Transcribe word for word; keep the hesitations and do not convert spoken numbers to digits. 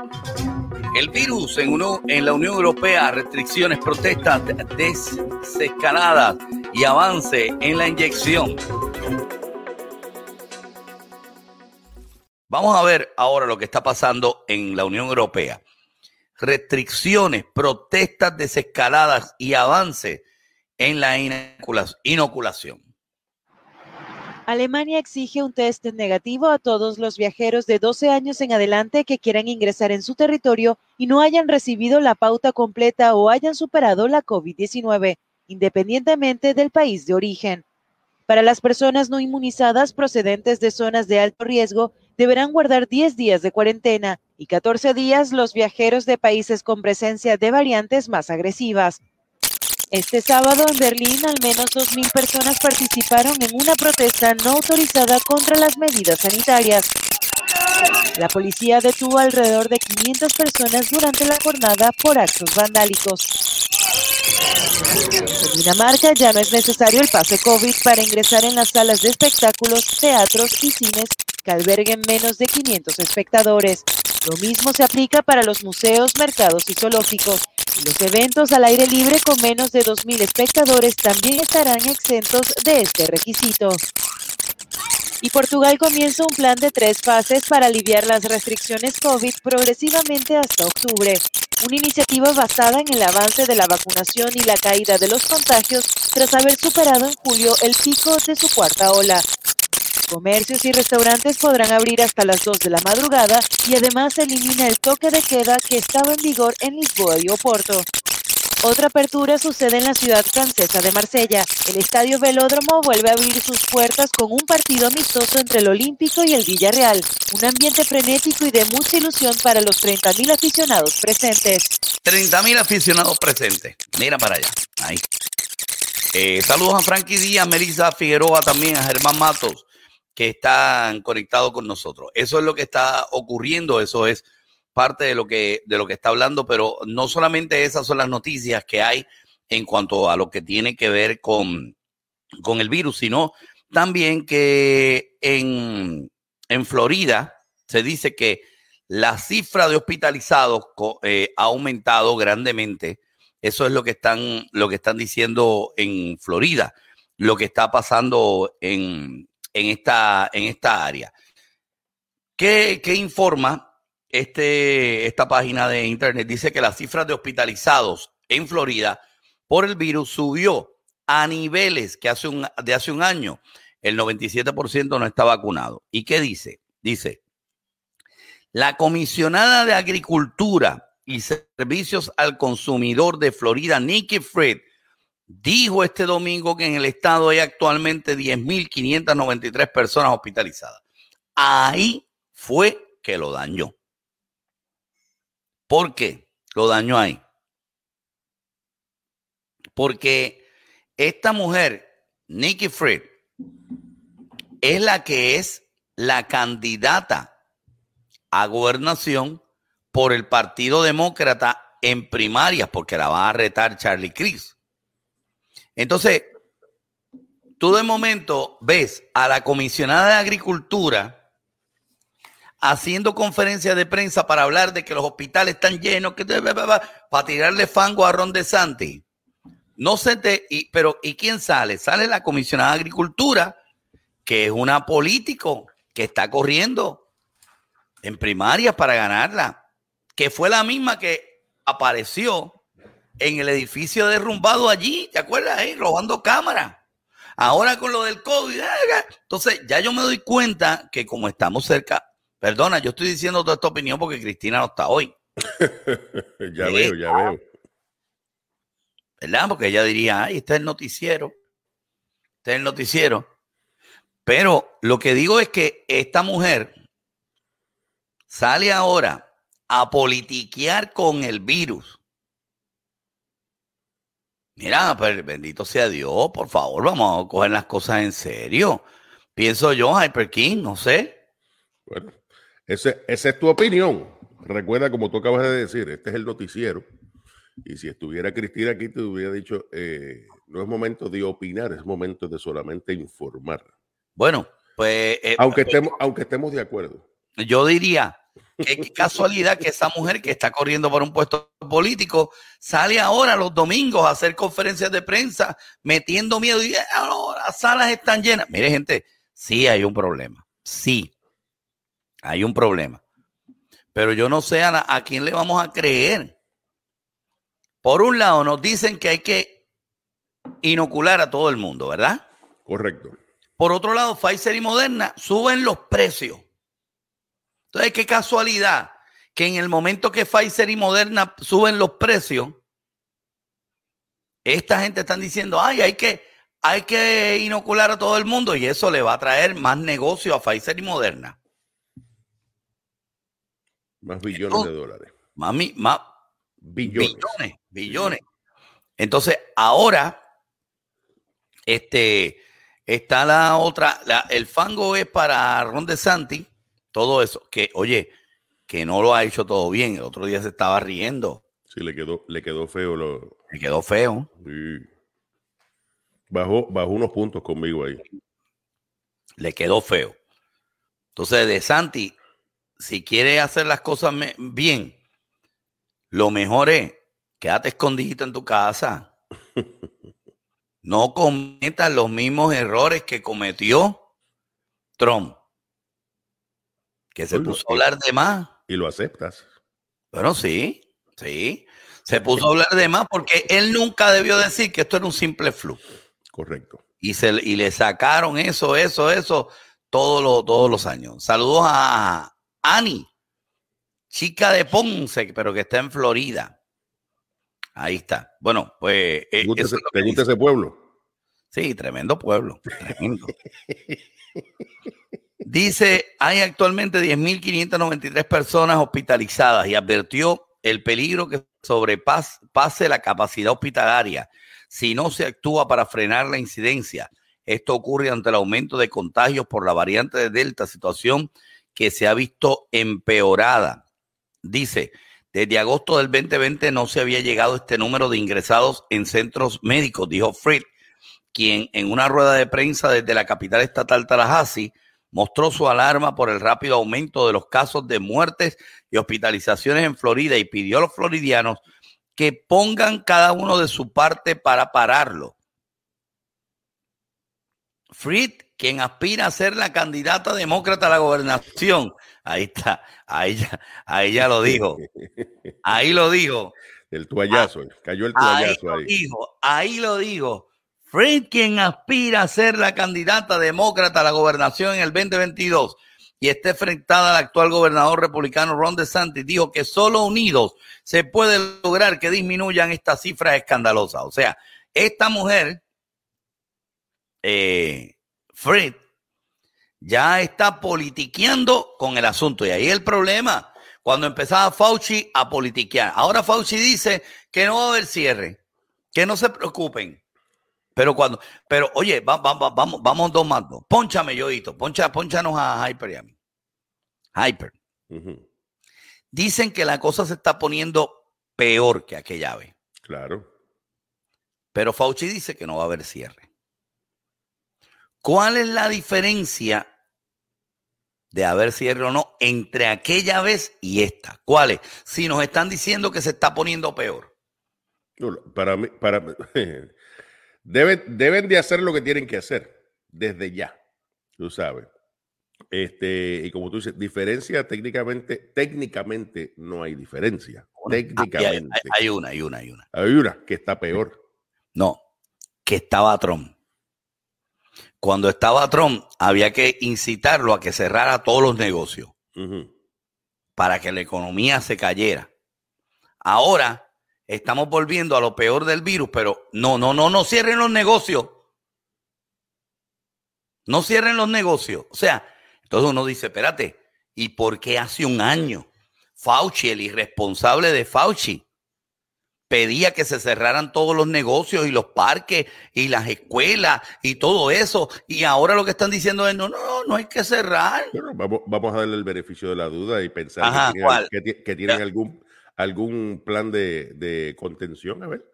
El virus en, uno, en la Unión Europea, restricciones, protestas desescaladas y avance en la inyección. Vamos a ver ahora lo que está pasando en la Unión Europea. Restricciones, protestas desescaladas y avance en la inoculación. Alemania exige un test negativo a todos los viajeros de doce años en adelante que quieran ingresar en su territorio y no hayan recibido la pauta completa o hayan superado la COVID diecinueve, independientemente del país de origen. Para las personas no inmunizadas procedentes de zonas de alto riesgo, deberán guardar diez días de cuarentena y catorce días los viajeros de países con presencia de variantes más agresivas. Este sábado en Berlín, al menos dos mil personas participaron en una protesta no autorizada contra las medidas sanitarias. La policía detuvo alrededor de quinientas personas durante la jornada por actos vandálicos. En Dinamarca ya no es necesario el pase COVID para ingresar en las salas de espectáculos, teatros y cines que alberguen menos de quinientos espectadores. Lo mismo se aplica para los museos, mercados y zoológicos. Y los eventos al aire libre con menos de dos mil espectadores también estarán exentos de este requisito. Y Portugal comienza un plan de tres fases para aliviar las restricciones COVID progresivamente hasta octubre. Una iniciativa basada en el avance de la vacunación y la caída de los contagios tras haber superado en julio el pico de su cuarta ola. Comercios y restaurantes podrán abrir hasta las dos de la madrugada y además se elimina el toque de queda que estaba en vigor en Lisboa y Oporto. Otra apertura sucede en la ciudad francesa de Marsella. El Estadio Velódromo vuelve a abrir sus puertas con un partido amistoso entre el Olímpico y el Villarreal. Un ambiente frenético y de mucha ilusión para los treinta mil aficionados presentes. treinta mil aficionados presentes. Mira para allá. Ahí. Eh, saludos a Frankie Díaz, Melissa Figueroa, también a Germán Matos, que están conectados con nosotros. Eso es lo que está ocurriendo, eso es parte de lo que de lo que está hablando, pero no solamente esas son las noticias que hay en cuanto a lo que tiene que ver con, con el virus, sino también que en, en Florida se dice que la cifra de hospitalizados eh, ha aumentado grandemente. Eso es lo que están, lo que están diciendo en Florida, lo que está pasando en En esta, en esta área. ¿Qué, qué informa este, esta página de internet? Dice que la cifra de hospitalizados en Florida por el virus subió a niveles que hace un, de hace un año el noventa y siete por ciento no está vacunado. ¿Y qué dice? Dice, la comisionada de Agricultura y Servicios al Consumidor de Florida, Nikki Fried, dijo este domingo que en el estado hay actualmente diez mil quinientas noventa y tres personas hospitalizadas. Ahí fue que lo dañó. ¿Por qué lo dañó ahí? Porque esta mujer, Nikki Fried, es la que es la candidata a gobernación por el Partido Demócrata en primarias, porque la va a retar Charlie Crist. Entonces, tú de momento ves a la comisionada de Agricultura haciendo conferencias de prensa para hablar de que los hospitales están llenos, que para tirarle fango a Ron DeSantis. No sé, te, y, pero ¿y quién sale? Sale la comisionada de Agricultura, que es una político que está corriendo en primarias para ganarla, que fue la misma que apareció en el edificio derrumbado allí, ¿te acuerdas? Eh? Robando cámaras. Ahora con lo del COVID. Entonces, ya yo me doy cuenta que como estamos cerca, perdona, yo estoy diciendo toda esta opinión porque Cristina no está hoy. ya ¿Sí? veo, ya veo. ¿Verdad? Porque ella diría, ay, este es el noticiero. Este es el noticiero. Pero lo que digo es que esta mujer sale ahora a politiquear con el virus. Mira, pues bendito sea Dios, por favor, vamos a coger las cosas en serio. Pienso yo, Hyper King, no sé. Bueno, ese, esa es tu opinión. Recuerda, como tú acabas de decir, este es el noticiero. Y si estuviera Cristina aquí, te hubiera dicho, eh, no es momento de opinar, es momento de solamente informar. Bueno, pues... Eh, aunque, estemos, aunque estemos de acuerdo. Yo diría, Qué, qué casualidad que esa mujer que está corriendo por un puesto político sale ahora los domingos a hacer conferencias de prensa metiendo miedo y oh, las salas están llenas. Mire, gente, sí hay un problema. Sí, hay un problema. Pero yo no sé a, a quién le vamos a creer. Por un lado, nos dicen que hay que inocular a todo el mundo, ¿verdad? Correcto. Por otro lado, Pfizer y Moderna suben los precios. Entonces, qué casualidad que en el momento que Pfizer y Moderna suben los precios, esta gente está diciendo, ay, hay que, hay que inocular a todo el mundo y eso le va a traer más negocio a Pfizer y Moderna. Más billones Entonces, de dólares. Más, más billones. Billones, billones. Entonces, ahora, este, está la otra, la, el fango es para Ron DeSantis. Todo eso, que oye, que no lo ha hecho todo bien. El otro día se estaba riendo. Sí, le quedó, le quedó feo. Lo... Le quedó feo. Sí. Bajó, bajó unos puntos conmigo ahí. Le quedó feo. Entonces, DeSantis, si quiere hacer las cosas bien, lo mejor es quédate escondidito en tu casa. No cometas los mismos errores que cometió Trump. Que se puso a hablar de más. Y lo aceptas. Bueno, sí, sí. Se puso a hablar de más porque él nunca debió decir que esto era un simple flu. Correcto. Y, se, y le sacaron eso, eso, eso todos los, todos los años. Saludos a Annie, chica de Ponce, pero que está en Florida. Ahí está. Bueno, pues... ¿Te gusta, eso ese, ¿te gusta ese pueblo? Sí, tremendo pueblo. Tremendo. Dice, hay actualmente diez mil quinientas noventa y tres personas hospitalizadas y advirtió el peligro que sobrepase la capacidad hospitalaria si no se actúa para frenar la incidencia. Esto ocurre ante el aumento de contagios por la variante de Delta, situación que se ha visto empeorada. Dice, desde agosto del veinte veinte no se había llegado a este número de ingresados en centros médicos, dijo Fried, quien en una rueda de prensa desde la capital estatal Tallahassee mostró su alarma por el rápido aumento de los casos de muertes y hospitalizaciones en Florida y pidió a los floridianos que pongan cada uno de su parte para pararlo. Fried, quien aspira a ser la candidata demócrata a la gobernación, ahí está, ahí ya, ahí ya lo dijo, ahí lo dijo. El toallazo, ah, cayó el toallazo ahí. Ahí lo dijo, ahí lo dijo. Fried, quien aspira a ser la candidata demócrata a la gobernación en el veinte veintidós y esté enfrentada al actual gobernador republicano Ron DeSantis, dijo que solo unidos se puede lograr que disminuyan estas cifras escandalosas. O sea, esta mujer, eh, Fried, ya está politiqueando con el asunto. Y ahí el problema, cuando empezaba Fauci a politiquear. Ahora Fauci dice que no va a haber cierre, que no se preocupen. Pero cuando, pero oye, va, va, va, vamos, vamos dos más dos. Pónchame, Yoito, poncha, ponchanos a Hyper y a mí. Hyper. Uh-huh. Dicen que la cosa se está poniendo peor que aquella vez. Claro. Pero Fauci dice que no va a haber cierre. ¿Cuál es la diferencia de haber cierre o no entre aquella vez y esta? ¿Cuál es? Si nos están diciendo que se está poniendo peor. No, para mí, para Deben, deben de hacer lo que tienen que hacer desde ya, tú sabes. Este, y como tú dices, diferencia técnicamente, técnicamente no hay diferencia. Bueno, técnicamente. Hay, hay, hay una, hay una, hay una. Hay una que está peor. No, que estaba Trump. Cuando estaba Trump, había que incitarlo a que cerrara todos los negocios uh-huh. para que la economía se cayera. Ahora estamos volviendo a lo peor del virus, pero no, no, no, no cierren los negocios. No cierren los negocios. O sea, entonces uno dice, espérate, ¿y por qué hace un año Fauci, el irresponsable de Fauci, pedía que se cerraran todos los negocios y los parques y las escuelas y todo eso? Y ahora lo que están diciendo es, no, no, no hay que cerrar. Bueno, vamos, vamos a darle el beneficio de la duda y pensar Ajá, que tienen, que, que tienen algún... algún plan de, de contención, a ver.